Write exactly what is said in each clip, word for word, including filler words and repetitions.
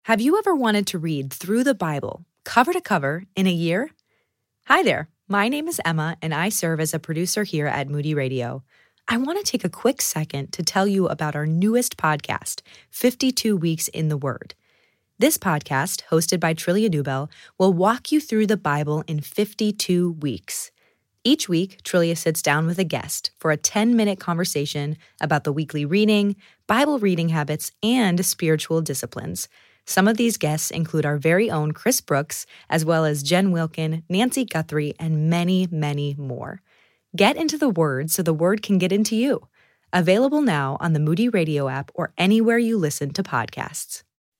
Have you ever wanted to read through the Bible, cover to cover, in a year? Hi there, my name is Emma, and I serve as a producer here at Moody Radio. I want to take a quick second to tell you about our newest podcast, fifty-two Weeks in the Word. This podcast, hosted by Trillia Dubel, will walk you through the Bible in fifty-two weeks. Each week, Trillia sits down with a guest for a ten-minute conversation about the weekly reading, Bible reading habits, and spiritual disciplines. Some of these guests include our very own Chris Brooks, as well as Jen Wilkin, Nancy Guthrie, and many, many more. Get into the Word so the Word can get into you. Available now on the Moody Radio app or anywhere you listen to podcasts.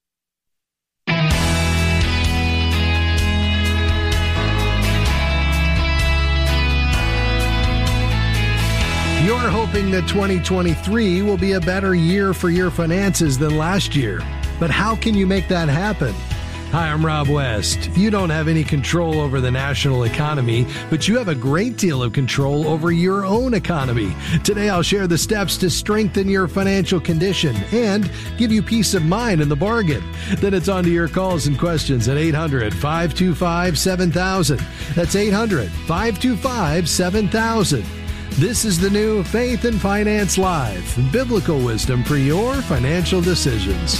You're hoping that twenty twenty-three will be a better year for your finances than last year. But how can you make that happen? Hi, I'm Rob West. You don't have any control over the national economy, but you have a great deal of control over your own economy. Today, I'll share the steps to strengthen your financial condition and give you peace of mind in the bargain. Then it's on to your calls and questions at eight hundred, five two five, seven thousand. That's eight hundred, five two five, seven thousand. This is the new Faith and Finance Live, biblical wisdom for your financial decisions.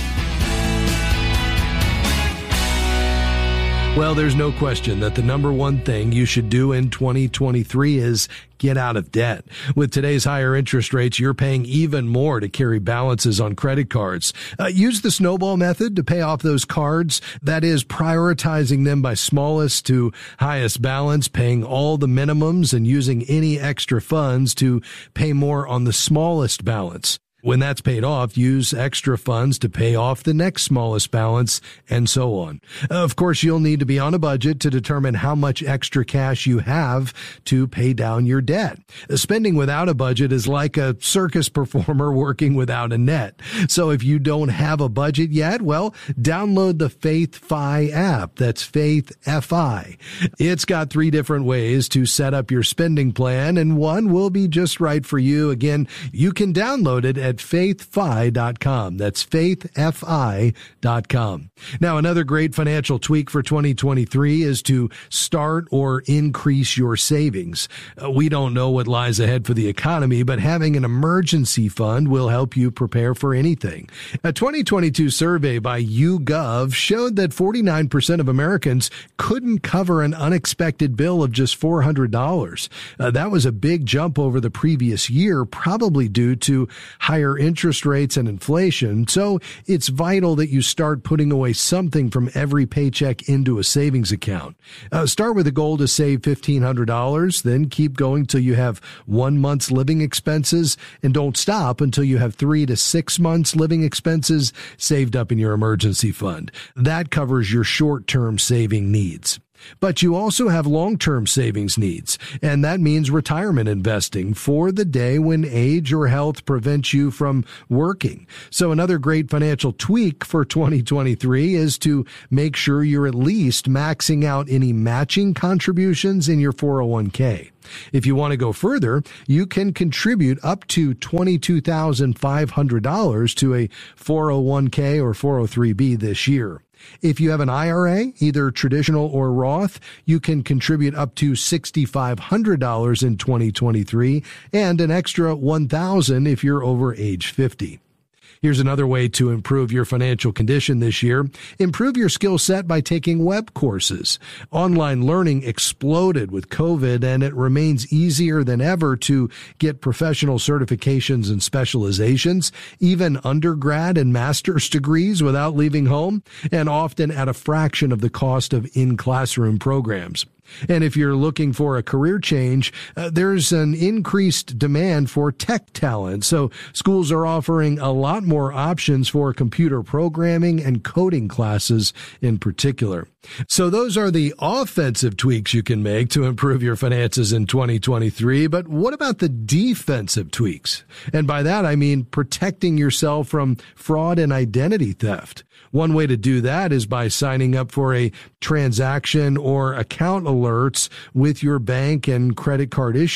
Well, there's no question that the number one thing you should do in twenty twenty-three is get out of debt. With today's higher interest rates, you're paying even more to carry balances on credit cards. Uh, use the snowball method to pay off those cards. That is, prioritizing them by smallest to highest balance, paying all the minimums, and using any extra funds to pay more on the smallest balance. When that's paid off, use extra funds to pay off the next smallest balance, and so on. Of course, you'll need to be on a budget to determine how much extra cash you have to pay down your debt. Spending without a budget is like a circus performer working without a net. So if you don't have a budget yet, well, download the FaithFi app. That's Faith F I. It's got three different ways to set up your spending plan, and one will be just right for you. Again, you can download it at faith fi dot com. That's faith f i dot com. Now, another great financial tweak for twenty twenty-three is to start or increase your savings. Uh, we don't know what lies ahead for the economy, but having an emergency fund will help you prepare for anything. A twenty twenty-two survey by YouGov showed that forty-nine percent of Americans couldn't cover an unexpected bill of just four hundred dollars. Uh, that was a big jump over the previous year, probably due to higher interest rates and inflation. So it's vital that you start putting away something from every paycheck into a savings account. Uh, start with a goal to save fifteen hundred dollars, then keep going till you have one month's living expenses, and don't stop until you have three to six months living expenses saved up in your emergency fund. That covers your short-term saving needs. But you also have long-term savings needs, and that means retirement investing for the day when age or health prevents you from working. So another great financial tweak for twenty twenty-three is to make sure you're at least maxing out any matching contributions in your four oh one k. If you want to go further, you can contribute up to twenty-two thousand five hundred dollars to a four oh one k or four oh three b this year. If you have an I R A, either traditional or Roth, you can contribute up to six thousand five hundred dollars in twenty twenty-three and an extra one thousand dollars if you're over age fifty. Here's another way to improve your financial condition this year. Improve your skill set by taking web courses. Online learning exploded with COVID, and it remains easier than ever to get professional certifications and specializations, even undergrad and master's degrees without leaving home, and often at a fraction of the cost of in-classroom programs. And if you're looking for a career change, uh, there's an increased demand for tech talent. So schools are offering a lot more options for computer programming and coding classes in particular. So those are the offensive tweaks you can make to improve your finances in twenty twenty-three. But what about the defensive tweaks? And by that, I mean protecting yourself from fraud and identity theft. One way to do that is by signing up for a transaction or account alerts with your bank and credit card issuer.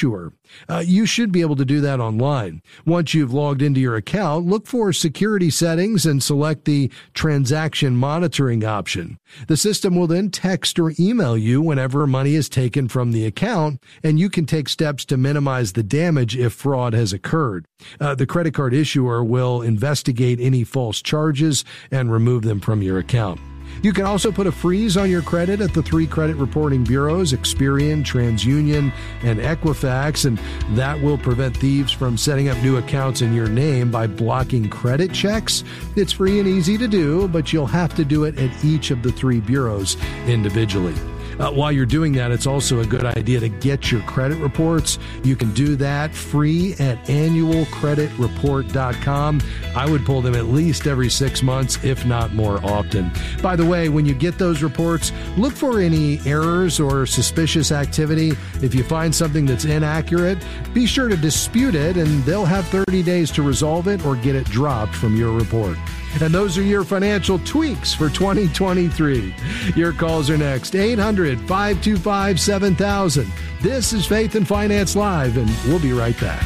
Uh, you should be able to do that online. Once you've logged into your account, look for security settings and select the transaction monitoring option. The system will then text or email you whenever money is taken from the account, and you can take steps to minimize the damage if fraud has occurred. Uh, the credit card issuer will investigate any false charges and remove them from your account. You can also put a freeze on your credit at the three credit reporting bureaus, Experian, TransUnion, and Equifax, and that will prevent thieves from setting up new accounts in your name by blocking credit checks. It's free and easy to do, but you'll have to do it at each of the three bureaus individually. Uh, while you're doing that, it's also a good idea to get your credit reports. You can do that free at annual credit report dot com. I would pull them at least every six months, if not more often. By the way, when you get those reports, look for any errors or suspicious activity. If you find something that's inaccurate, be sure to dispute it, and they'll have thirty days to resolve it or get it dropped from your report. And those are your financial tweaks for twenty twenty-three. Your calls are next. eight hundred, five two five, seven thousand. This is Faith and Finance Live, and we'll be right back.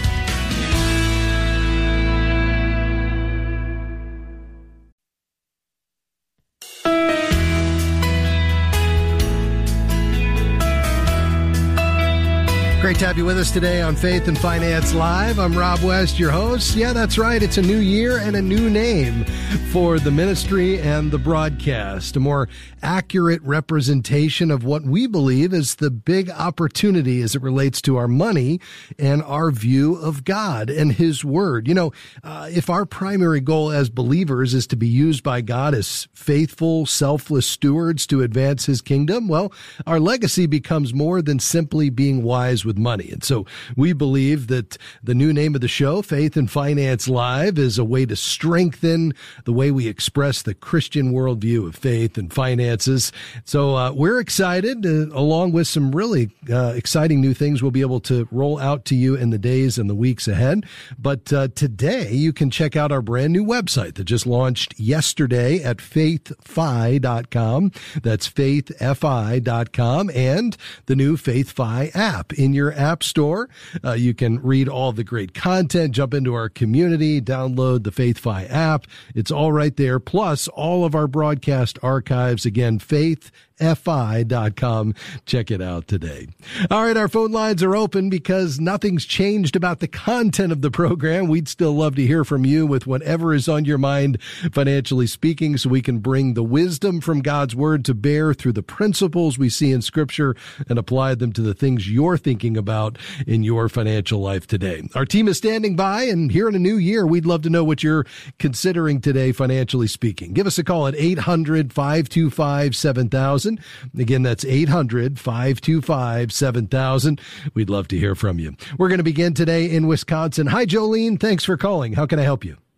Great to have you with us today on Faith and Finance Live. I'm Rob West, your host. Yeah, that's right. It's a new year and a new name for the ministry and the broadcast. A more accurate representation of what we believe is the big opportunity as it relates to our money and our view of God and His Word. You know, uh, if our primary goal as believers is to be used by God as faithful, selfless stewards to advance His kingdom, well, our legacy becomes more than simply being wise with money. And so we believe that the new name of the show, Faith and Finance Live, is a way to strengthen the way we express the Christian worldview of faith and finances. So uh, we're excited, uh, along with some really uh, exciting new things we'll be able to roll out to you in the days and the weeks ahead. But uh, today you can check out our brand new website that just launched yesterday at faith fi dot com. That's faith fi dot com, and the new FaithFi app in your app store. Uh, you can read all the great content, jump into our community, download the FaithFi app. It's all right there. Plus all of our broadcast archives. Again, faith fi dot com. Check it out today. All right, our phone lines are open because nothing's changed about the content of the program. We'd still love to hear from you with whatever is on your mind, financially speaking, so we can bring the wisdom from God's Word to bear through the principles we see in Scripture and apply them to the things you're thinking about in your financial life today. Our team is standing by, and here in a new year, we'd love to know what you're considering today, financially speaking. Give us a call at eight hundred, five two five, seven thousand. Again, that's eight hundred, five two five, seven thousand. We'd love to hear from you. We're going to begin today in Wisconsin. Hi, Jolene. Thanks for calling. How can I help you?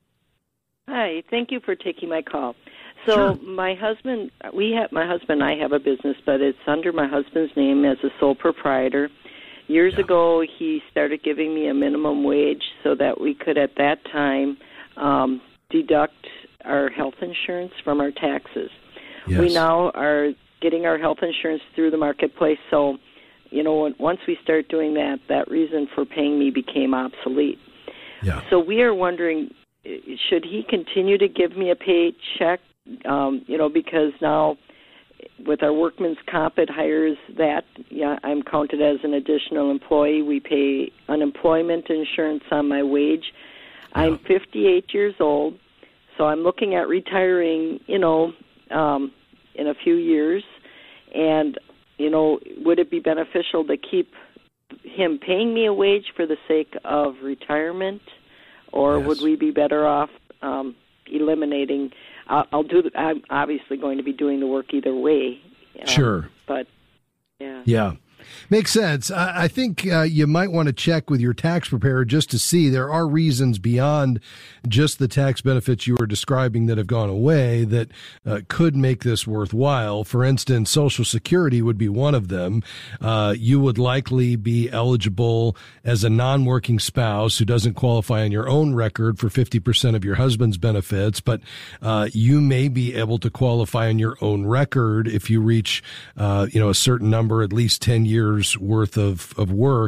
Hi. Thank you for taking my call. So Sure. my husband, we have my husband and I have a business, but it's under my husband's name as a sole proprietor. Years Yeah. ago, he started giving me a minimum wage so that we could, at that time, um, deduct our health insurance from our taxes. Yes. We now are getting our health insurance through the marketplace, so, you know, once we start doing that, that reason for paying me became obsolete. Yeah. So we are wondering, should he continue to give me a paycheck, um, you know, because now with our workman's comp, it hires that. Yeah, I'm counted as an additional employee. We pay unemployment insurance on my wage. Yeah. I'm fifty-eight years old, so I'm looking at retiring, you know, um, in a few years, and, you know, would it be beneficial to keep him paying me a wage for the sake of retirement, or Yes. would we be better off um, eliminating? I'll, I'll do. The, I'm obviously going to be doing the work either way. Um, Sure. But yeah. Yeah. Makes sense. I, I think uh, you might want to check with your tax preparer just to see there are reasons beyond just the tax benefits you were describing that have gone away that uh, could make this worthwhile. For instance, Social Security would be one of them. Uh, you would likely be eligible as a non-working spouse who doesn't qualify on your own record for fifty percent of your husband's benefits, but uh, you may be able to qualify on your own record if you reach, uh, you know, a certain number, at least ten years worth of, of work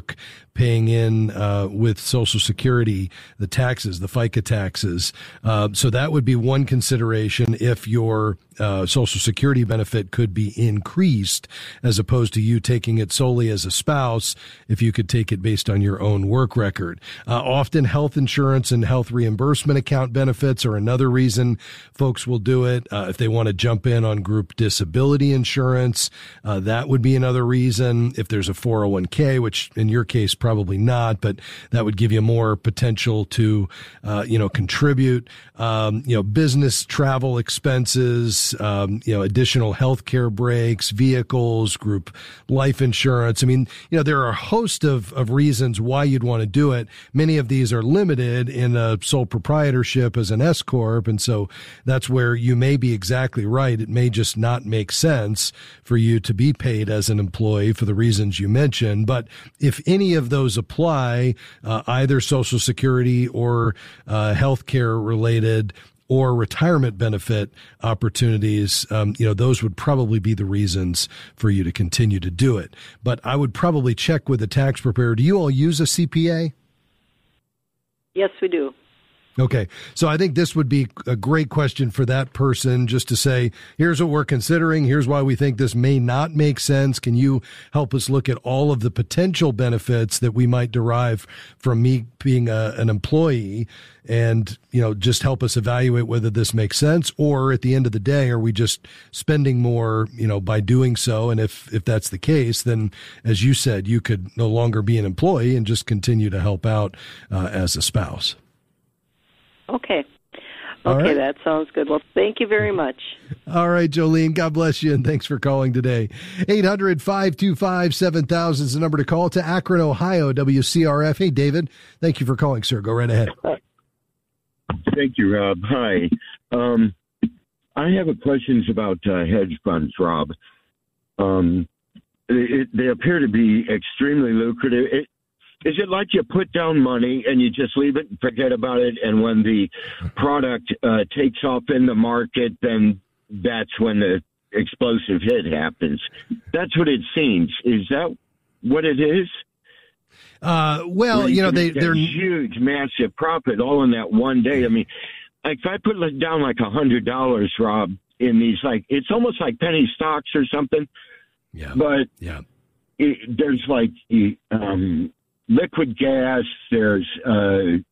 paying in uh, with Social Security, the taxes, the FICA taxes. Uh, so that would be one consideration if your uh, Social Security benefit could be increased, as opposed to you taking it solely as a spouse, if you could take it based on your own work record. Uh, often health insurance and health reimbursement account benefits are another reason folks will do it. Uh, if they want to jump in on group disability insurance, uh, that would be another reason. If there's a four oh one k, which in your case probably not, but that would give you more potential to, uh, you know, contribute. Um, you know, business travel expenses, um, you know, additional healthcare breaks, vehicles, group life insurance. I mean, you know, there are a host of, of reasons why you'd want to do it. Many of these are limited in a sole proprietorship as an S corp. And so that's where you may be exactly right. It may just not make sense for you to be paid as an employee for the reasons you mentioned. But if any of those apply, uh, either Social Security or uh, healthcare related or retirement benefit opportunities, um, you know, those would probably be the reasons for you to continue to do it. But I would probably check with a tax preparer. Do you all use a C P A? Yes, we do. Okay. So I think this would be a great question for that person, just to say, here's what we're considering. Here's why we think this may not make sense. Can you help us look at all of the potential benefits that we might derive from me being a, an employee, and, you know, just help us evaluate whether this makes sense? Or at the end of the day, are we just spending more, you know, by doing so? And if, if that's the case, then as you said, you could no longer be an employee and just continue to help out uh, as a spouse. Okay. All Okay, right. that sounds good. Well, thank you very much. All right, Jolene, God bless you, and thanks for calling today. eight hundred, five two five, seven thousand is the number to call. To Akron, Ohio, W C R F. Hey, David, thank you for calling, sir. Go right ahead. Thank you, Rob. Hi. Um, I have a questions about uh, hedge funds, Rob. Um, it, they appear to be extremely lucrative. It, Is it like you put down money and you just leave it and forget about it, and when the product uh, takes off in the market, then that's when the explosive hit happens? That's what it seems. Is that what it is? Uh, well, you, you know, they, they're huge, massive profit all in that one day. I mean, like if I put down like a hundred dollars, Rob, in these, like, it's almost like penny stocks or something. Yeah. But yeah, it, there's like, um, liquid gas, there's uh,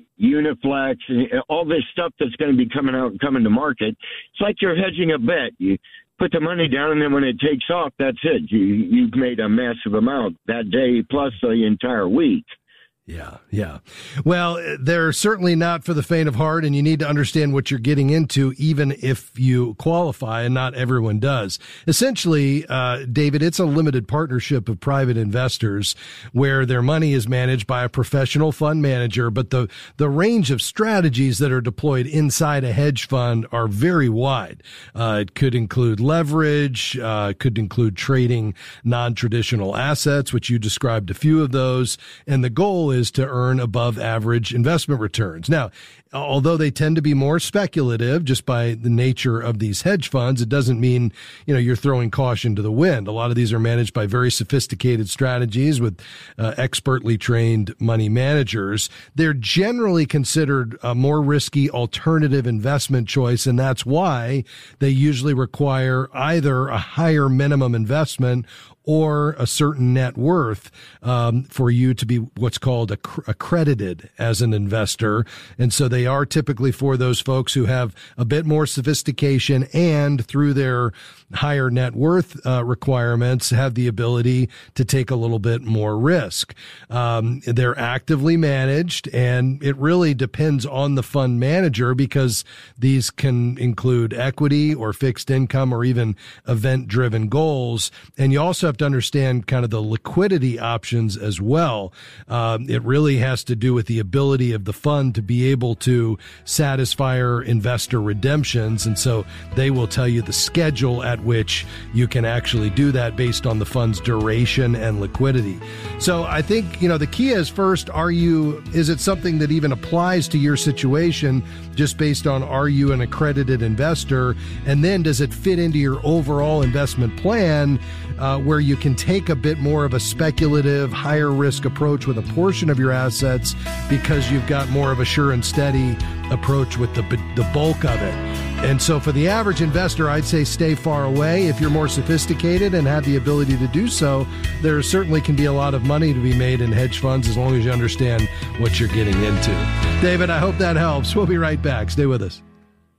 Uniflex, and all this stuff that's going to be coming out and coming to market. It's like you're hedging a bet. You put the money down, and then when it takes off, that's it. You, you've made a massive amount that day plus the entire week. Yeah, yeah. Well, they're certainly not for the faint of heart, and you need to understand what you're getting into, even if you qualify, and not everyone does. Essentially, uh, David, it's a limited partnership of private investors where their money is managed by a professional fund manager, but the, the range of strategies that are deployed inside a hedge fund are very wide. Uh, it could include leverage, uh, it could include trading non-traditional assets, which you described a few of those, and the goal is is to earn above average investment returns. Now, although they tend to be more speculative just by the nature of these hedge funds, it doesn't mean, you know, you're throwing caution to the wind. A lot of these are managed by very sophisticated strategies with uh, expertly trained money managers. They're generally considered a more risky alternative investment choice, and that's why they usually require either a higher minimum investment or a certain net worth um, for you to be what's called acc- accredited as an investor. And so they are typically for those folks who have a bit more sophistication and through their higher net worth uh, requirements have the ability to take a little bit more risk. Um, they're actively managed, and it really depends on the fund manager because these can include equity or fixed income or even event-driven goals. And you also have to understand kind of the liquidity options as well. Um, It really has to do with the ability of the fund to be able to satisfy our investor redemptions. And so they will tell you the schedule at which you can actually do that based on the fund's duration and liquidity. So I think, you know, the key is first, are you, is it something that even applies to your situation just based on, are you an accredited investor? And then does it fit into your overall investment plan uh, where you can take a bit more of a speculative, higher risk approach with a portion of your assets because you've got more of a sure and steady approach with the the bulk of it. And so for the average investor, I'd say stay far away. If you're more sophisticated and have the ability to do so, there certainly can be a lot of money to be made in hedge funds as long as you understand what you're getting into. David, I hope that helps. We'll be right back. Stay with us.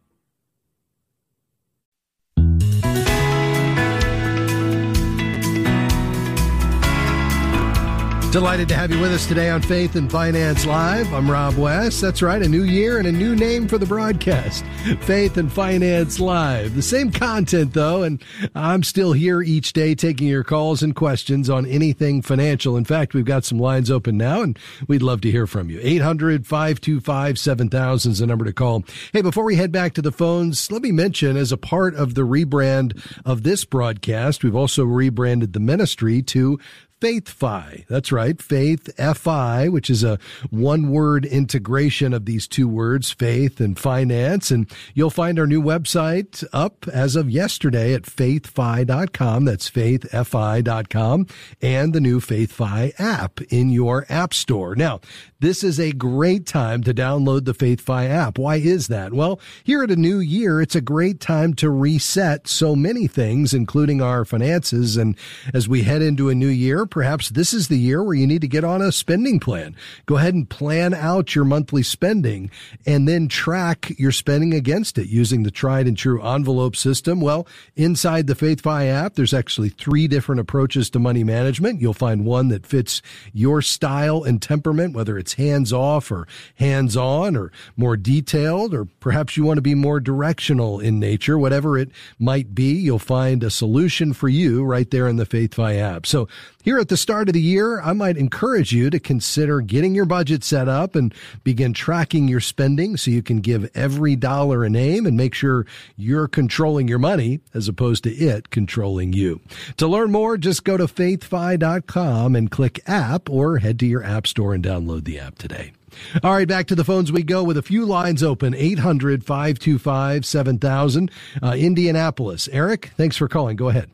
Delighted to have you with us today on Faith and Finance Live. I'm Rob West. That's right, a new year and a new name for the broadcast, Faith and Finance Live. The same content, though, and I'm still here each day taking your calls and questions on anything financial. In fact, we've got some lines open now, and we'd love to hear from you. eight hundred, five two five, seven thousand is the number to call. Hey, before we head back to the phones, let me mention, as a part of the rebrand of this broadcast, we've also rebranded the ministry to FaithFi. That's right, Faith F I, which is a one-word integration of these two words, faith and finance. And you'll find our new website up as of yesterday at faith fi dot com. That's faith fi dot com, and the new FaithFi app in your app store. Now, this is a great time to download the FaithFi app. Why is that? Well, here at a new year, it's a great time to reset so many things, including our finances. And as we head into a new year, perhaps this is the year where you need to get on a spending plan. Go ahead and plan out your monthly spending and then track your spending against it using the tried and true envelope system. Well, inside the FaithFi app, there's actually three different approaches to money management. You'll find one that fits your style and temperament, whether it's hands-off or hands-on or more detailed, or perhaps you want to be more directional in nature. Whatever it might be, you'll find a solution for you right there in the FaithFi app. So here at the start of the year, I might encourage you to consider getting your budget set up and begin tracking your spending so you can give every dollar a name and make sure you're controlling your money as opposed to it controlling you. To learn more, just go to faith fi dot com and click app, or head to your app store and download the app today. All right, back to the phones we go with a few lines open. eight hundred, five two five, seven thousand, uh, Indianapolis. Eric, thanks for calling. Go ahead.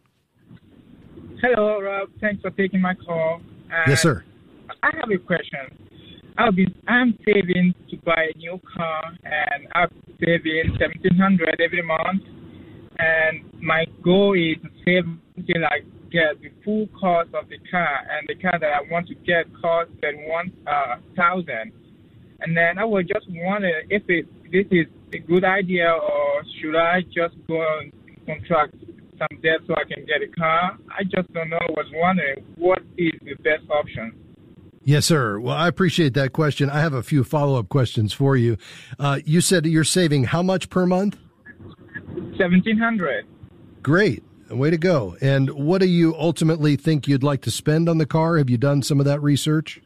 Hello, Rob. Thanks for taking my call. Uh, yes, sir. I have a question. I'll be, I'm saving to buy a new car, and I'm saving seventeen hundred dollars every month. And my goal is to save until I get the full cost of the car, and the car that I want to get costs thirty-one thousand dollars. And then I was just wondering if it, this is a good idea, or should I just go and contract some debt so I can get a car? I just don't know. I was wondering, what is the best option? Yes, sir. Well, I appreciate that question. I have a few follow-up questions for you. Uh, you said you're saving how much per month? seventeen hundred dollars. Great. Way to go. And what do you ultimately think you'd like to spend on the car? Have you done some of that research?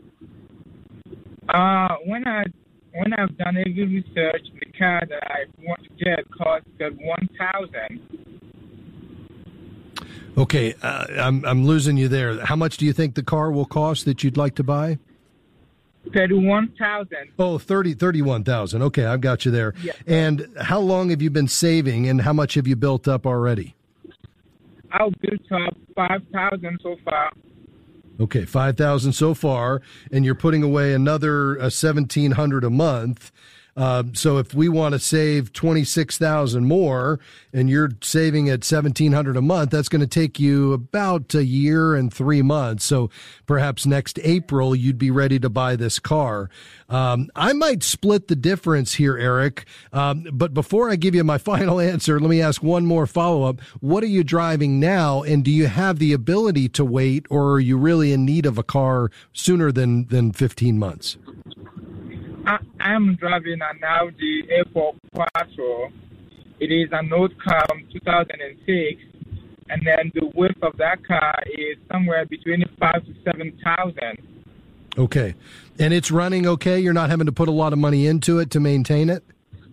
Uh, when I when I've done every research, the car that I want to get costs one thousand dollars. Okay, uh, I'm I'm losing you there. How much do you think the car will cost that you'd like to buy? thirty-one thousand. Oh, thirty, thirty-one thousand. Okay, I've got you there. Yeah. And how long have you been saving, and how much have you built up already? I've built up five thousand so far. Okay, five thousand so far, and you're putting away another uh, seventeen hundred a month. Uh, so if we want to save twenty-six thousand more, and you're saving at seventeen hundred a month, that's going to take you about a year and three months. So perhaps next April you'd be ready to buy this car. Um, I might split the difference here, Eric. Um, but before I give you my final answer, let me ask one more follow-up. What are you driving now, and do you have the ability to wait, or are you really in need of a car sooner than than fifteen months? I am driving an Audi A four Quattro. It is an old car from two thousand six, and then the width of that car is somewhere between five to seven thousand. Okay. And it's running okay? You're not having to put a lot of money into it to maintain it?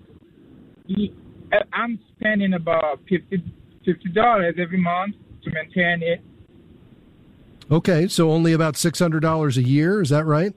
I'm spending about fifty dollars every month to maintain it. Okay, so only about six hundred dollars a year, is that right?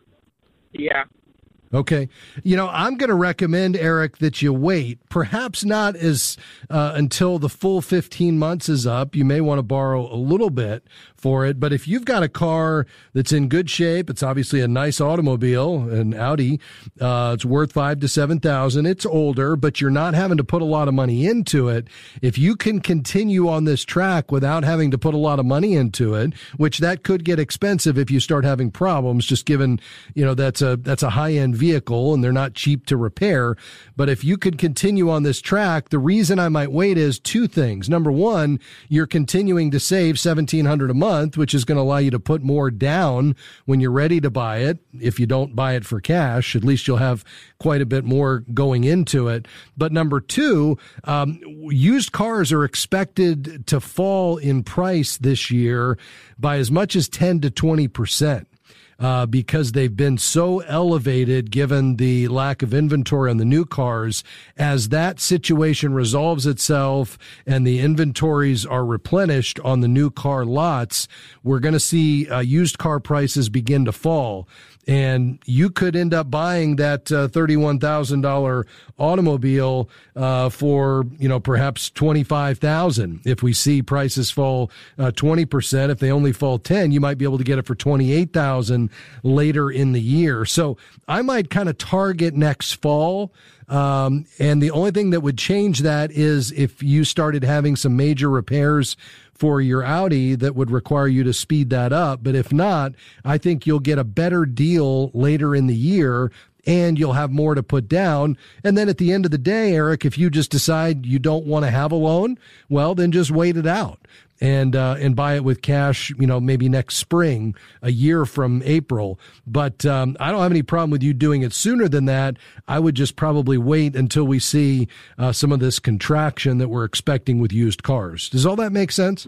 Yeah. Okay. You know, I'm going to recommend, Eric, that you wait, perhaps not as uh, until the full fifteen months is up. You may want to borrow a little bit for it. But if you've got a car that's in good shape, it's obviously a nice automobile, an Audi, uh, it's worth five to seven thousand. It's older, but you're not having to put a lot of money into it. If you can continue on this track without having to put a lot of money into it, which that could get expensive if you start having problems, just given, you know, that's a, that's a high end vehicle and they're not cheap to repair. But if you could continue on this track, the reason I might wait is two things. Number one, you're continuing to save seventeen hundred dollars a month, which is going to allow you to put more down when you're ready to buy it. If you don't buy it for cash, at least you'll have quite a bit more going into it. But number two, um, used cars are expected to fall in price this year by as much as ten to twenty percent. Uh, because they've been so elevated given the lack of inventory on the new cars. As that situation resolves itself and the inventories are replenished on the new car lots, we're going to see uh, used car prices begin to fall. And you could end up buying that uh, thirty-one thousand dollars automobile uh, for, you know, perhaps twenty-five thousand dollars. If we see prices fall uh, twenty percent, if they only fall ten, you might be able to get it for twenty-eight thousand dollars later in the year. So I might kind of target next fall. Um, and the only thing that would change that is if you started having some major repairs for your Audi that would require you to speed that up. But if not, I think you'll get a better deal later in the year and you'll have more to put down. And then at the end of the day, Eric, if you just decide you don't want to have a loan, well, then just wait it out and uh, and buy it with cash, you know, maybe next spring, a year from April. But um, I don't have any problem with you doing it sooner than that. I would just probably wait until we see uh, some of this contraction that we're expecting with used cars. Does all that make sense?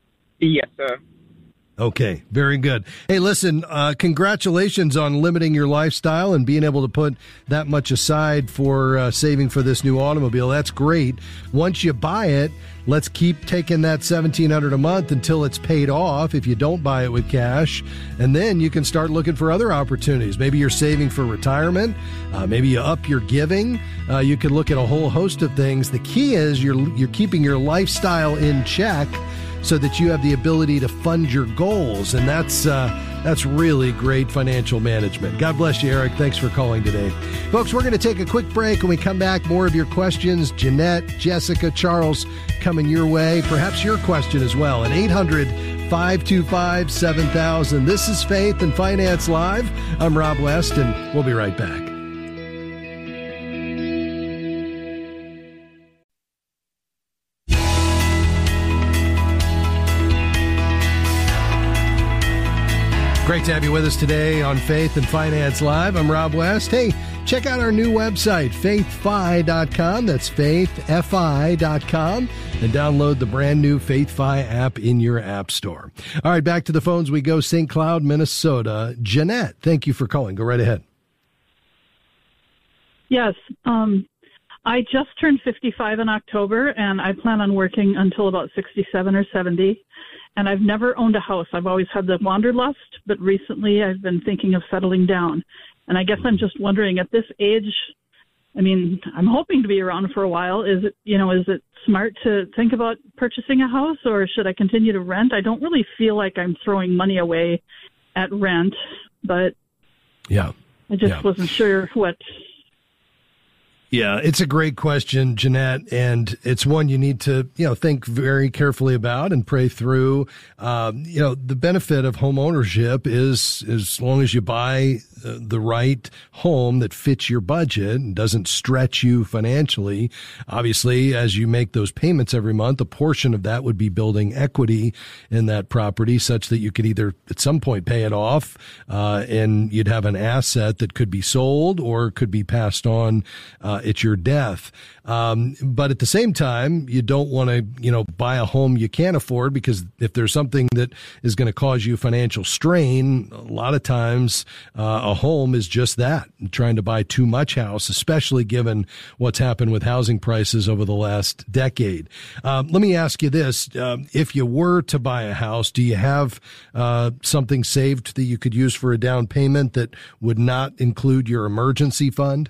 Yes, sir. Okay, very good. Hey, listen, uh, congratulations on limiting your lifestyle and being able to put that much aside for uh, saving for this new automobile. That's great. Once you buy it, let's keep taking that seventeen hundred dollars a month until it's paid off if you don't buy it with cash. And then you can start looking for other opportunities. Maybe you're saving for retirement. Uh, maybe you up your giving. Uh, you could look at a whole host of things. The key is you're you're keeping your lifestyle in check so that you have the ability to fund your goals. And that's uh, that's really great financial management. God bless you, Eric. Thanks for calling today. Folks, we're going to take a quick break. When we come back, more of your questions. Jeanette, Jessica, Charles coming your way. Perhaps your question as well at eight hundred, five two five, seven thousand. This is Faith and Finance Live. I'm Rob West, and we'll be right back. Great to have you with us today on Faith and Finance Live. I'm Rob West. Hey, check out our new website, faith fi dot com. That's faith fi dot com. And download the brand new FaithFi app in your app store. All right, back to the phones we go. Saint Cloud, Minnesota. Jeanette, thank you for calling. Go right ahead. Yes. Um, I just turned fifty-five in October, and I plan on working until about sixty-seven or seventy. And I've never owned a house. I've always had the wanderlust, but recently I've been thinking of settling down. And I guess I'm just wondering, at this age, I mean, I'm hoping to be around for a while. Is it, you know, is it smart to think about purchasing a house, or should I continue to rent? I don't really feel like I'm throwing money away at rent, but yeah, I just yeah. wasn't sure what. Yeah, it's a great question, Jeanette, and it's one you need to, you know, think very carefully about and pray through. Um, you know, the benefit of home ownership is as long as you buy uh, the right home that fits your budget and doesn't stretch you financially. Obviously, as you make those payments every month, a portion of that would be building equity in that property such that you could either at some point pay it off uh, and you'd have an asset that could be sold or could be passed on uh, uh, it's your death. Um, but at the same time, you don't want to, you know, buy a home you can't afford, because if there's something that is going to cause you financial strain, a lot of times uh, a home is just that, trying to buy too much house, especially given what's happened with housing prices over the last decade. Um, let me ask you this. Um, if you were to buy a house, do you have uh, something saved that you could use for a down payment that would not include your emergency fund?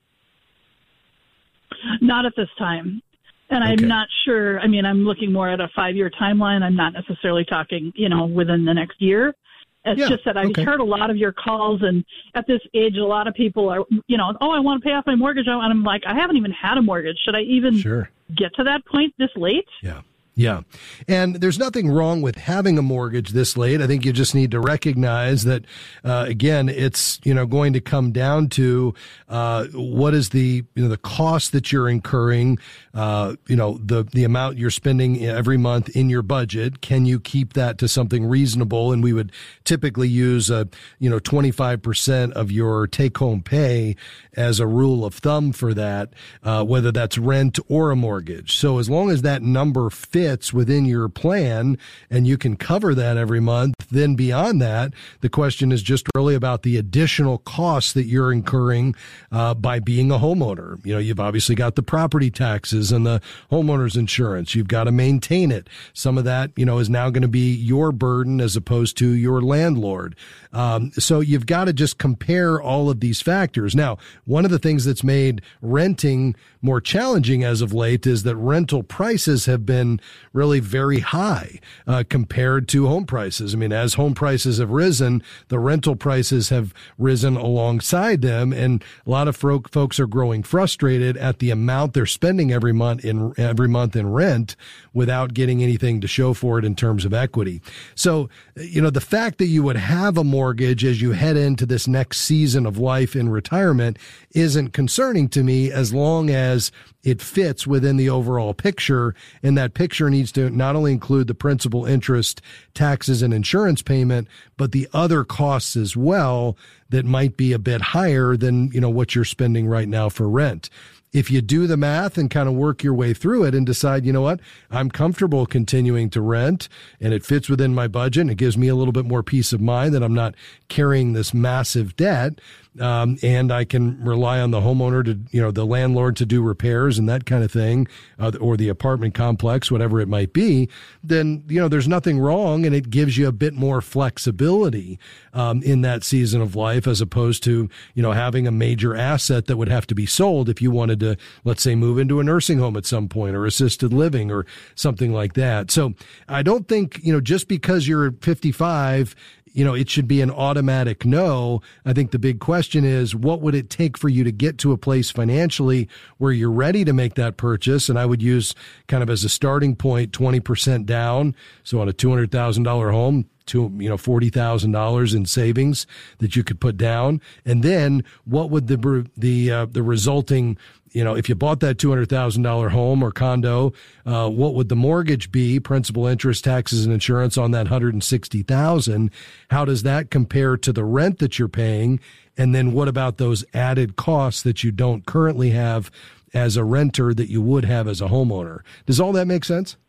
Not at this time. And Okay. I'm not sure. I mean, I'm looking more at a five-year timeline. I'm not necessarily talking, you know, within the next year. It's Yeah, just that I've okay. heard a lot of your calls, and at this age, a lot of people are, you know, oh, I want to pay off my mortgage. And I'm like, I haven't even had a mortgage. Should I even Sure. get to that point this late? Yeah. Yeah. And there's nothing wrong with having a mortgage this late. I think you just need to recognize that, uh, again, it's, you know, going to come down to, uh, what is the, you know, the cost that you're incurring, uh, you know, the, the amount you're spending every month in your budget. Can you keep that to something reasonable? And we would typically use a, you know, twenty-five percent of your take home pay as a rule of thumb for that, uh, whether that's rent or a mortgage. So as long as that number fits within your plan and you can cover that every month, then beyond that, the question is just really about the additional costs that you're incurring uh, by being a homeowner. You know, you've obviously got the property taxes and the homeowner's insurance. You've got to maintain it. Some of that, you know, is now going to be your burden as opposed to your landlord. Um, so you've got to just compare all of these factors. Now, one of the things that's made renting more challenging as of late is that rental prices have been really very high uh, compared to home prices. I mean, as home prices have risen, the rental prices have risen alongside them, and a lot of fro- folks are growing frustrated at the amount they're spending every month in every month in rent without getting anything to show for it in terms of equity. So, you know, the fact that you would have a mortgage as you head into this next season of life in retirement isn't concerning to me, as long as it fits within the overall picture, and that picture needs to not only include the principal, interest, taxes, and insurance payment, but the other costs as well that might be a bit higher than, you know, what you're spending right now for rent. If you do the math and kind of work your way through it and decide, you know what, I'm comfortable continuing to rent and it fits within my budget and it gives me a little bit more peace of mind that I'm not carrying this massive debt, um, and I can rely on the homeowner to, you know, the landlord to do repairs and that kind of thing, uh, or the apartment complex, whatever it might be, then, you know, there's nothing wrong, and it gives you a bit more flexibility um, in that season of life, as opposed to, you know, having a major asset that would have to be sold if you wanted to, let's say, move into a nursing home at some point, or assisted living or something like that. So I don't think, you know, just because you're fifty-five, you know, it should be an automatic no. I think the big question is, what would it take for you to get to a place financially where you're ready to make that purchase? And I would use kind of as a starting point, twenty percent down. So on a two hundred thousand dollars home, to, you know, forty thousand dollars in savings that you could put down. And then what would the, the, uh, the resulting, you know, if you bought that two hundred thousand dollars home or condo, uh, what would the mortgage be, principal, interest, taxes, and insurance on that one hundred sixty thousand dollars? How does that compare to the rent that you're paying? And then what about those added costs that you don't currently have as a renter that you would have as a homeowner? Does all that make sense?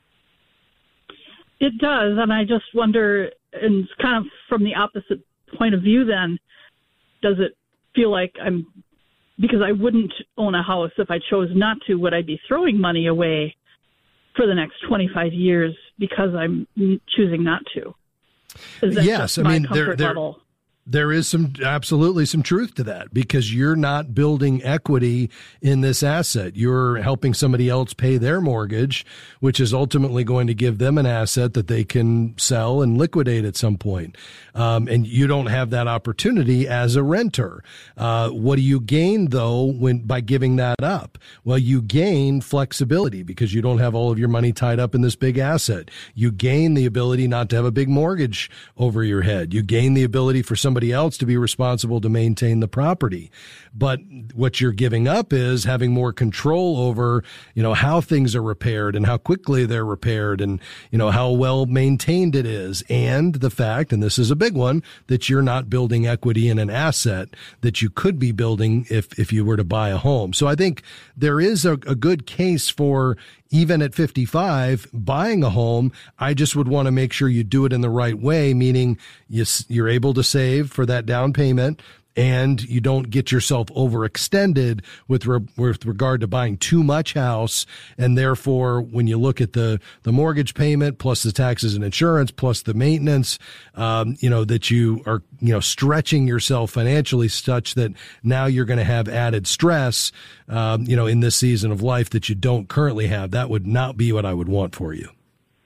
It does, and I just wonder, and it's kind of from the opposite point of view then, does it feel like I'm, because I wouldn't own a house if I chose not to, would I be throwing money away for the next twenty-five years because I'm choosing not to? Is that yes, just I my mean, comfort there, there, level? There is some absolutely some truth to that, because you're not building equity in this asset. You're helping somebody else pay their mortgage, which is ultimately going to give them an asset that they can sell and liquidate at some point. Um, and you don't have that opportunity as a renter. Uh, what do you gain though when by giving that up? Well, you gain flexibility because you don't have all of your money tied up in this big asset. You gain the ability not to have a big mortgage over your head. You gain the ability for some somebody else to be responsible to maintain the property. But what you're giving up is having more control over, you know, how things are repaired and how quickly they're repaired and, you know, how well maintained it is. And the fact, and this is a big one, that you're not building equity in an asset that you could be building if, if you were to buy a home. So I think there is a, a good case for, even at fifty-five, buying a home. I just would want to make sure you do it in the right way, meaning you, you're able to save for that down payment and you don't get yourself overextended with re- with regard to buying too much house. And therefore, when you look at the, the mortgage payment plus the taxes and insurance plus the maintenance, um, you know, that you are, you know, stretching yourself financially such that now you're going to have added stress, um, you know, in this season of life that you don't currently have. That would not be what I would want for you.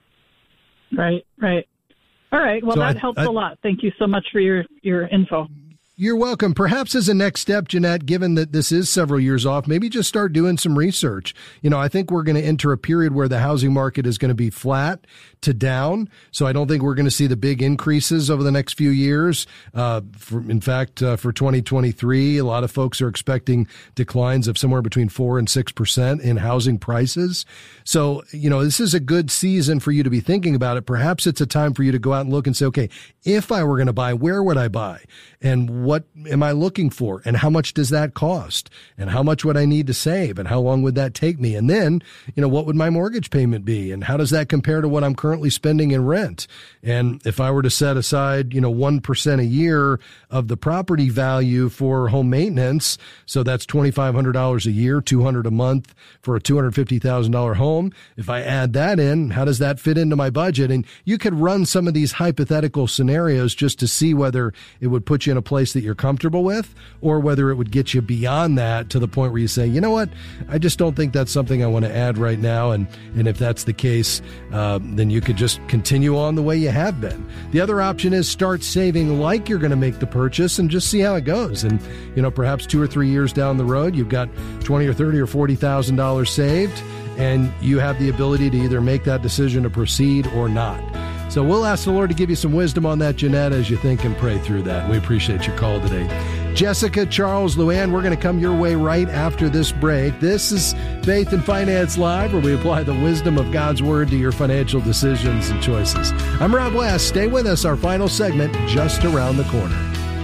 Right, right. All right. Well, so that I, helps I, a lot. Thank you so much for your, your info. You're welcome. Perhaps as a next step, Jeanette, given that this is several years off, maybe just start doing some research. You know, I think we're going to enter a period where the housing market is going to be flat to down. So I don't think we're going to see the big increases over the next few years. Uh, for, in fact, uh, for twenty twenty-three, a lot of folks are expecting declines of somewhere between four and six percent in housing prices. So, you know, this is a good season for you to be thinking about it. Perhaps it's a time for you to go out and look and say, okay, if I were going to buy, where would I buy? And what am I looking for? And how much does that cost? And how much would I need to save? And how long would that take me? And then, you know, what would my mortgage payment be? And how does that compare to what I'm currently spending in rent? And if I were to set aside, you know, one percent a year of the property value for home maintenance, so that's twenty-five hundred dollars a year, two hundred dollars a month for a two hundred fifty thousand dollars home. If I add that in, how does that fit into my budget? And you could run some of these hypothetical scenarios just to see whether it would put you in a place that you're comfortable with or whether it would get you beyond that to the point where you say, you know what, I just don't think that's something I want to add right now. And, and if that's the case, uh, then you could just continue on the way you have been. The other option is start saving like you're going to make the purchase and just see how it goes. And, you know, perhaps two or three years down the road, you've got twenty or thirty or forty thousand dollars saved and you have the ability to either make that decision to proceed or not. So we'll ask the Lord to give you some wisdom on that, Jeanette, as you think and pray through that. We appreciate your call today. Jessica, Charles, Luann, we're going to come your way right after this break. This is Faith and Finance Live, where we apply the wisdom of God's Word to your financial decisions and choices. I'm Rob West. Stay with us. Our final segment just around the corner.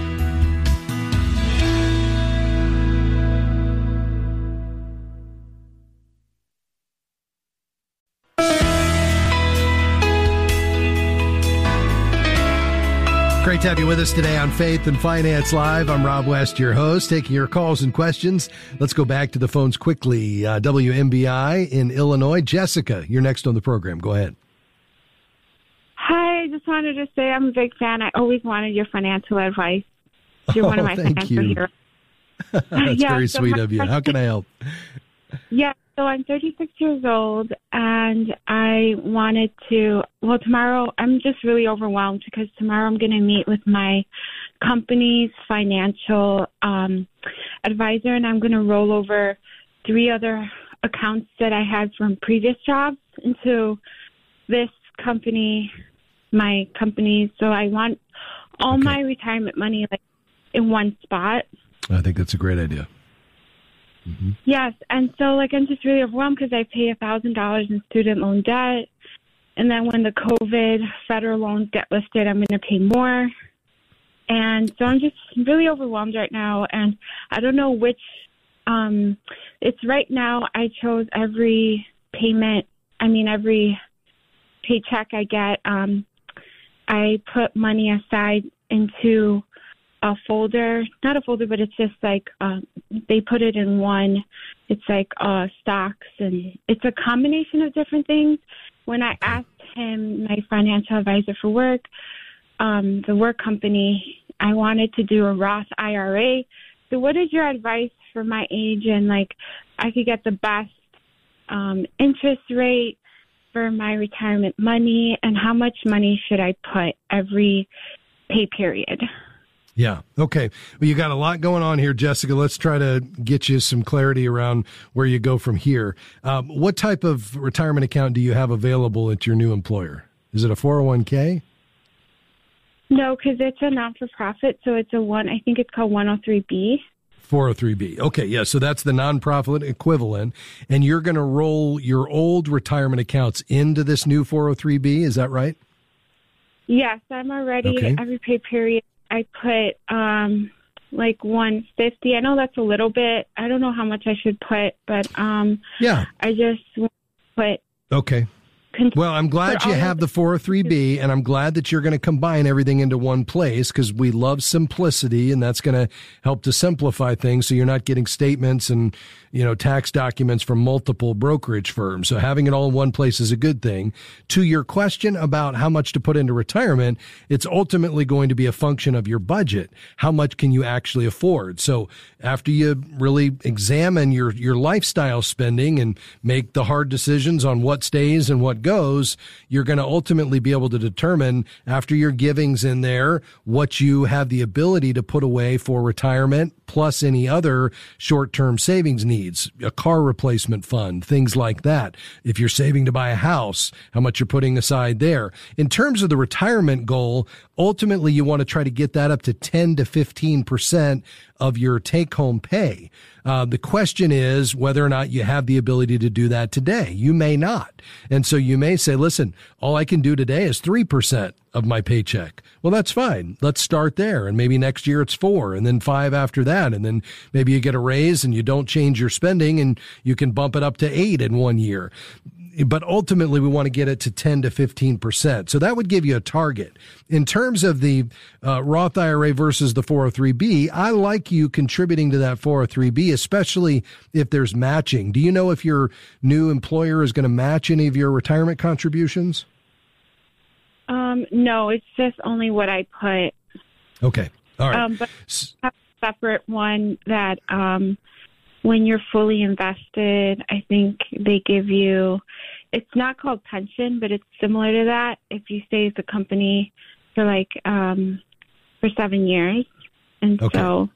Great to have you with us today on Faith and Finance Live. I'm Rob West, your host, taking your calls and questions. Let's go back to the phones quickly. Uh, W M B I in Illinois. Jessica, you're next on the program. Go ahead. Hi, I just wanted to say I'm a big fan. I always wanted your financial advice. You're oh, one of my thank financial you. heroes. That's yeah, very so sweet my, of you. How can I help? Yeah, so I'm thirty-six years old, and I wanted to, well, tomorrow, I'm just really overwhelmed because tomorrow I'm going to meet with my company's financial um, advisor, and I'm going to roll over three other accounts that I had from previous jobs into this company, my company. So I want all okay. my retirement money like in one spot. I think that's a great idea. Mm-hmm. Yes, and so like I'm just really overwhelmed because I pay a thousand dollars in student loan debt, and then when the COVID federal loans get listed, I'm going to pay more, and so I'm just really overwhelmed right now, and I don't know which. Um, it's right now. I chose every payment. I mean, every paycheck I get, um, I put money aside into a folder, not a folder, but it's just like um, they put it in one. It's like uh, stocks, and it's a combination of different things. When I asked him, my financial advisor for work, um, the work company, I wanted to do a Roth I R A. So what is your advice for my age and like I could get the best um, interest rate for my retirement money, and how much money should I put every pay period? Yeah. Okay. Well, you got a lot going on here, Jessica. Let's try to get you some clarity around where you go from here. Um, what type of retirement account do you have available at your new employer? Is it a four oh one k? No, because it's a non-for-profit, so it's a one, I think it's called one oh three B. four oh three B. Okay, yeah, so that's the nonprofit equivalent, and you're going to roll your old retirement accounts into this new four oh three B, is that right? Yes, I'm already, Okay. every pay period, I put um, like one hundred fifty. I know that's a little bit. I don't know how much I should put, but um, Yeah. I just want to put... Okay. Well, I'm glad you have the four oh three B, and I'm glad that you're going to combine everything into one place because we love simplicity, and that's going to help to simplify things so you're not getting statements and, you know, tax documents from multiple brokerage firms. So having it all in one place is a good thing. To your question about how much to put into retirement, it's ultimately going to be a function of your budget. How much can you actually afford? So after you really examine your, your lifestyle spending and make the hard decisions on what stays and what goes, you're going to ultimately be able to determine after your givings in there what you have the ability to put away for retirement plus any other short-term savings needs, a car replacement fund, things like that. If you're saving to buy a house, how much you're putting aside there. In terms of the retirement goal, ultimately you want to try to get that up to ten to fifteen percent of your take-home pay. Uh, the question is whether or not you have the ability to do that today. You may not. And so you may say, listen, all I can do today is three percent of my paycheck. Well, that's fine. Let's start there. And maybe next year it's four and then five after that. And then maybe you get a raise and you don't change your spending and you can bump it up to eight in one year. But ultimately, we want to get it to ten to fifteen percent. So that would give you a target. In terms of the uh, Roth I R A versus the four oh three B, I like you contributing to that four oh three B, especially if there's matching. Do you know if your new employer is going to match any of your retirement contributions? Um, no, it's just only what I put. Okay. All right. Um, but I have a separate one that um, when you're fully invested, I think they give you, it's not called pension, but it's similar to that if you stay with the company for like um, for seven years. And okay. so.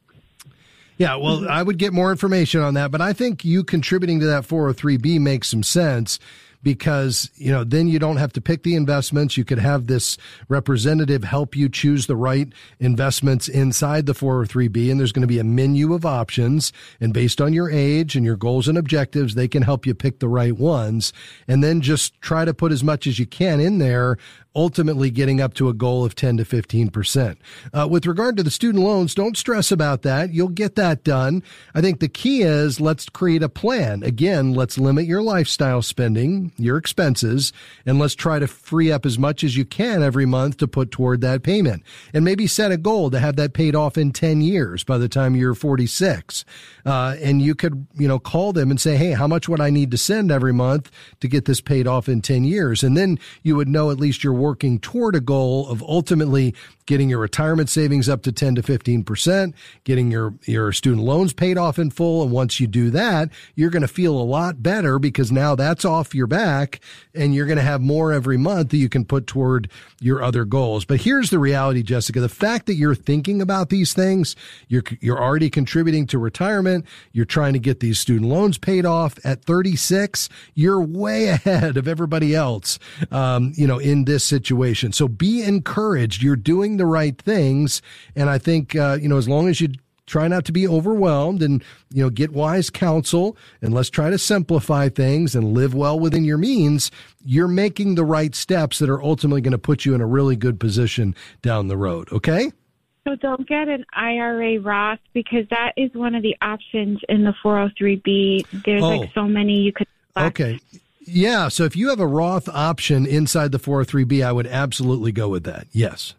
Yeah, well, I would get more information on that, but I think you contributing to that four oh three B makes some sense. Because, you know, then you don't have to pick the investments. You could have this representative help you choose the right investments inside the four oh three B. And there's going to be a menu of options. And based on your age and your goals and objectives, they can help you pick the right ones. And then just try to put as much as you can in there, ultimately getting up to a goal of ten to fifteen percent. Uh, with regard to the student loans, don't stress about that. You'll get that done. I think the key is let's create a plan. Again, let's limit your lifestyle spending, your expenses, and let's try to free up as much as you can every month to put toward that payment. And maybe set a goal to have that paid off in ten years by the time you're forty-six. Uh, and you could, you know, call them and say, hey, how much would I need to send every month to get this paid off in ten years? And then you would know at least you're working toward a goal of ultimately getting your retirement savings up to ten to fifteen percent, getting your, your student loans paid off in full. And once you do that, you're going to feel a lot better because now that's off your back and you're going to have more every month that you can put toward your other goals. But here's the reality, Jessica, the fact that you're thinking about these things, you're, you're already contributing to retirement. You're trying to get these student loans paid off at thirty-six. You're way ahead of everybody else, um, you know, in this situation. So be encouraged. You're doing the right things. And I think, uh, you know, as long as you try not to be overwhelmed and, you know, get wise counsel and let's try to simplify things and live well within your means, you're making the right steps that are ultimately going to put you in a really good position down the road. Okay? So don't get an I R A Roth because that is one of the options in the four oh three B. There's oh. like so many you could select. Okay. Yeah. So if you have a Roth option inside the four oh three B, I would absolutely go with that. Yes.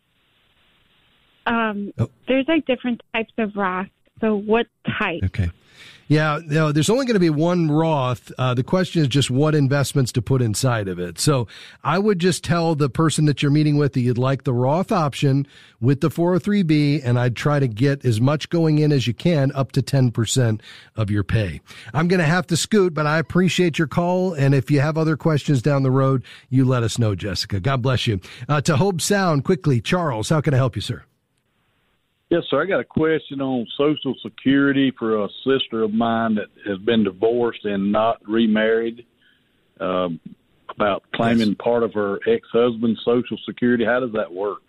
Um, oh. There's like different types of Roth. So what type? Okay. Yeah, no, there's only going to be one Roth. Uh, the question is just what investments to put inside of it. So I would just tell the person that you're meeting with that you'd like the Roth option with the four oh three B, and I'd try to get as much going in as you can, up to ten percent of your pay. I'm going to have to scoot, but I appreciate your call, and if you have other questions down the road, you let us know, Jessica. God bless you. Uh, to Hope Sound, quickly, Charles, how can I help you, sir? Yes, sir. I got a question on Social Security for a sister of mine that has been divorced and not remarried, um, about claiming yes. part of her ex-husband's Social Security. How does that work?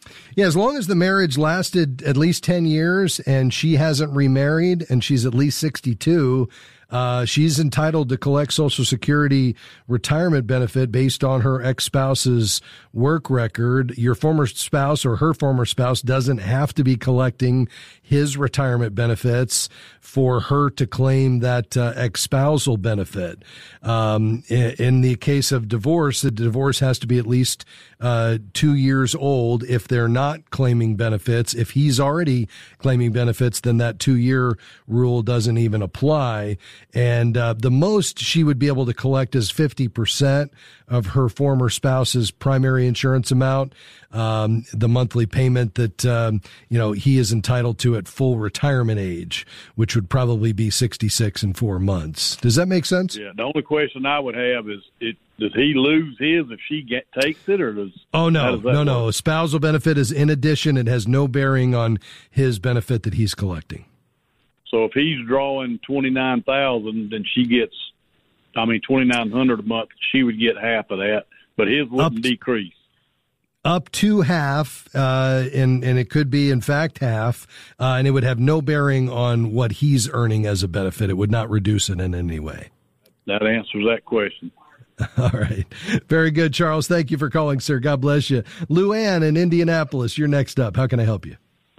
Yeah, as long as the marriage lasted at least ten years and she hasn't remarried and she's at least sixty-two, uh, she's entitled to collect Social Security retirement benefit based on her ex-spouse's work record. Your former spouse or her former spouse doesn't have to be collecting his retirement benefits for her to claim that uh, ex-spousal benefit. Um, in, in the case of divorce, the divorce has to be at least uh, two years old if they're not claiming benefits. If he's already claiming benefits, then that two-year rule doesn't even apply. And uh, the most she would be able to collect is fifty percent of her former spouse's primary insurance amount, um, the monthly payment that, um, you know, he is entitled to at full retirement age, which would probably be sixty-six and four months. Does that make sense? Yeah. The only question I would have is, it, does he lose his if she get, takes it, or does? Oh, no, does no, work? no. Spousal benefit is in addition. It has no bearing on his benefit that he's collecting. So if he's drawing twenty-nine thousand, then she gets, I mean, twenty-nine hundred a month. She would get half of that, but his wouldn't Up, decrease. Up to half, uh, and and it could be in fact half, uh, and it would have no bearing on what he's earning as a benefit. It would not reduce it in any way. That answers that question. All right, very good, Charles. Thank you for calling, sir. God bless you. Luann in Indianapolis, you're next up. How can I help you?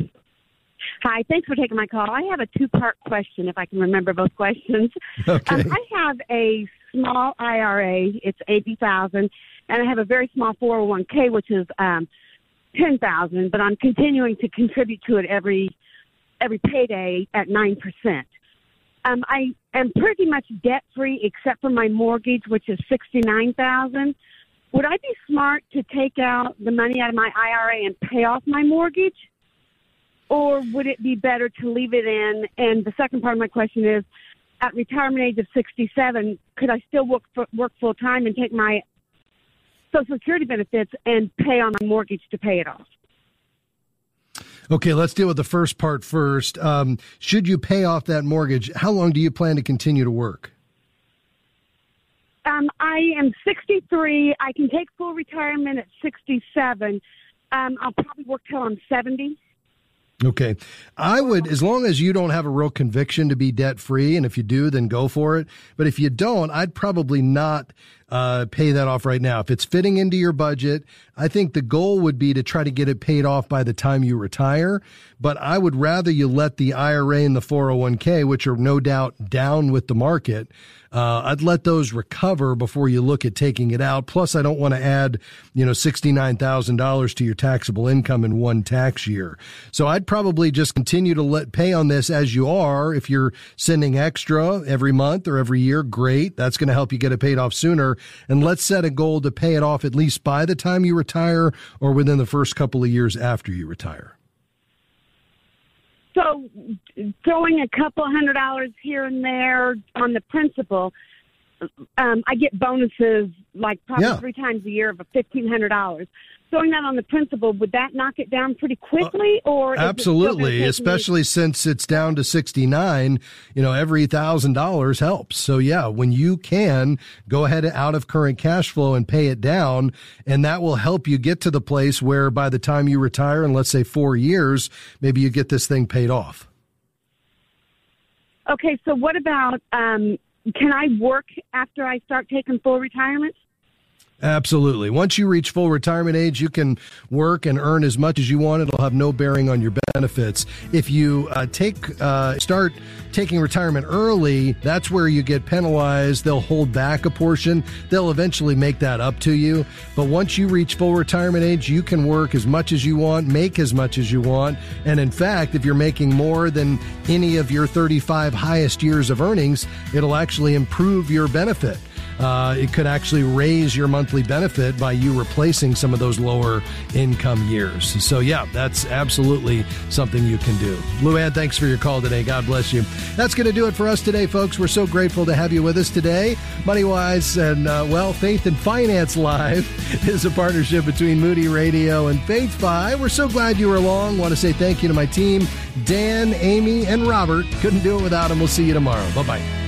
Hi, thanks for taking my call. I have a two-part question, if I can remember both questions. Okay. Um, I have a small I R A. It's eighty thousand dollars, and I have a very small four oh one k, which is um, ten thousand dollars, but I'm continuing to contribute to it every every payday at nine percent. Um, I am pretty much debt-free except for my mortgage, which is sixty-nine thousand dollars. Would I be smart to take out the money out of my I R A and pay off my mortgage? Or would it be better to leave it in? And the second part of my question is, at retirement age of sixty-seven, could I still work work full time and take my Social Security benefits and pay on my mortgage to pay it off? Okay, let's deal with the first part first. Um, should you pay off that mortgage, how long do you plan to continue to work? Um, I am sixty-three. I can take full retirement at sixty-seven. Um, I'll probably work till I'm seventy. Okay. I would, as long as you don't have a real conviction to be debt free, and if you do, then go for it. But if you don't, I'd probably not uh, pay that off right now. If it's fitting into your budget, I think the goal would be to try to get it paid off by the time you retire. But I would rather you let the I R A and the four oh one k, which are no doubt down with the market, uh, I'd let those recover before you look at taking it out. Plus, I don't want to add, you know, sixty-nine thousand dollars to your taxable income in one tax year. So I'd probably just continue to let pay on this as you are. If you're sending extra every month or every year, great. That's going to help you get it paid off sooner. And let's set a goal to pay it off at least by the time you retire or within the first couple of years after you retire. So throwing a couple hundred dollars here and there on the principal, um, I get bonuses like probably yeah. three times a year of fifteen hundred dollars. Throwing that on the principal, would that knock it down pretty quickly? Or absolutely, especially me- since it's down to sixty-nine, you know, every thousand dollars helps. So yeah, when you can, go ahead out of current cash flow and pay it down, and that will help you get to the place where by the time you retire, in let's say four years, maybe you get this thing paid off. Okay, so what about, um, can I work after I start taking full retirement? Absolutely. Once you reach full retirement age, you can work and earn as much as you want. It'll have no bearing on your benefits. If you uh, take uh, start taking retirement early, that's where you get penalized. They'll hold back a portion. They'll eventually make that up to you. But once you reach full retirement age, you can work as much as you want, make as much as you want. And in fact, if you're making more than any of your thirty-five highest years of earnings, it'll actually improve your benefit. Uh, it could actually raise your monthly benefit by you replacing some of those lower income years. So, yeah, that's absolutely something you can do. Luann, thanks for your call today. God bless you. That's going to do it for us today, folks. We're so grateful to have you with us today. MoneyWise and, uh, well, Faith and Finance Live is a partnership between Moody Radio and FaithFi. We're so glad you were along. Want to say thank you to my team, Dan, Amy, and Robert. Couldn't do it without them. We'll see you tomorrow. Bye-bye.